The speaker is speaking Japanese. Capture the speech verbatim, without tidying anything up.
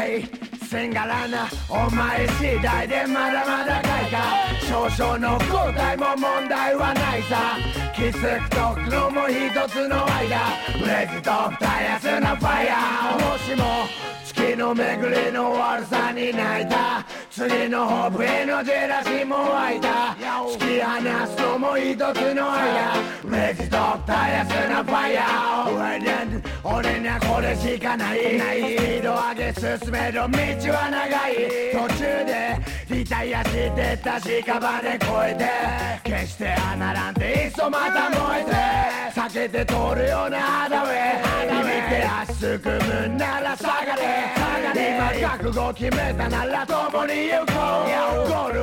いせんがらなお前次第でまだまだかいか少々の交代も問題はないさ気づくと黒も一つの間ブレーズとたやすなファイヤーもしも月の巡りの悪さに泣いた次のホープへのジェラシーも湧いた突き放すのも一つの間ブレーズとたやすなファイヤー俺にはこれしかないスピード上げ進める道は長い途中でリタイアしてた屍で越えて決して穴なんていっそまた燃えて避けて通るような肌上見て足すくむなら下がれ今覚悟決めたなら共に行こうゴール